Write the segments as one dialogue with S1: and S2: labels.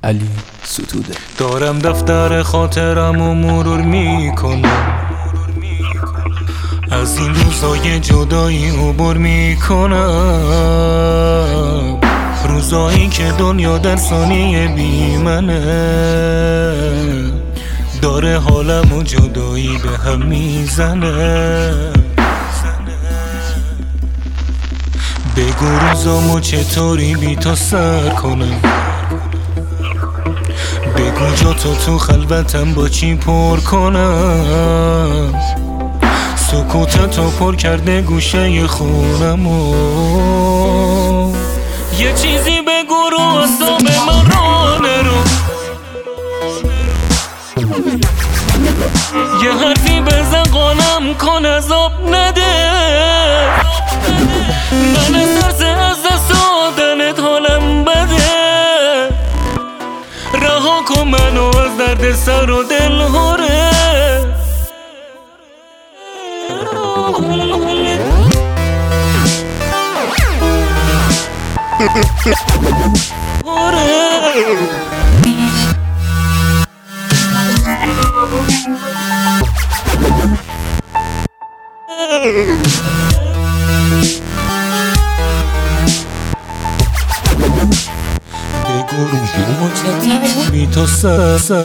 S1: علی ستوده.
S2: دارم دفتر خاطرمو مرور میکنم، از این روزای جدایی عبور میکنم، روزایی که دنیا در ثانیه بی منه، داره حالمو جدایی به هم میزنه. بگو روزامو چطوری بی تو سر کنم، بگو جا تو خلوتم با چی پر کنم، سکوتتو پر کرده گوشه خونمو. یه چیزی بگو رو اصاب من رو نرو، یه حرفی بزن قانم کن عذاب نده. من از ترس از دست دادنت حالم بده، رها کن منو از درد سر و دل هره. بگو روزامو چطوری بی تو سر.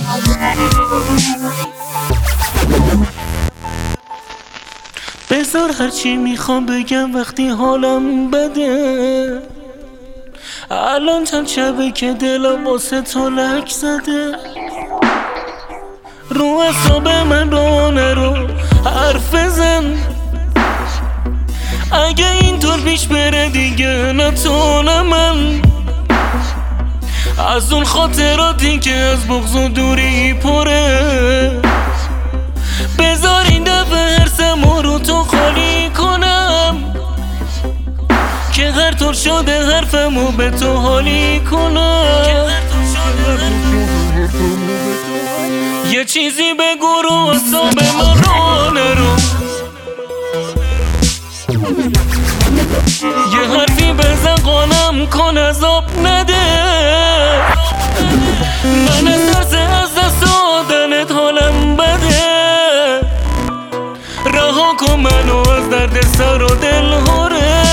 S2: بذار هرچی میخوام بگم وقتی حالم بده، الان چند شبه که دلم واسه تو لک زده. رو اعصاب من رو نرو حرف بزن، اگه اینطور پیش بره دیگه نه تو نه من، از اون خاطراتی که از بغض و دوری پره. بذار این دفعه حرسمو رو تو خالی کنم، که هر طور شده حرفمو به تو حالی کنم. یه چیزی بگو رو اعصاب من رو نرو، یه حرفی بزن قانم کن عذاب نده. من از ترس از دست دادنت حالم بده، رها کن منو از درد سر و دل هره.